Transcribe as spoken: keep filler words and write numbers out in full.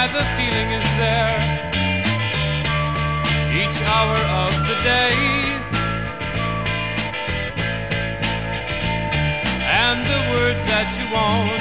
why the feeling is there. Each hour of the day, and the words that you won't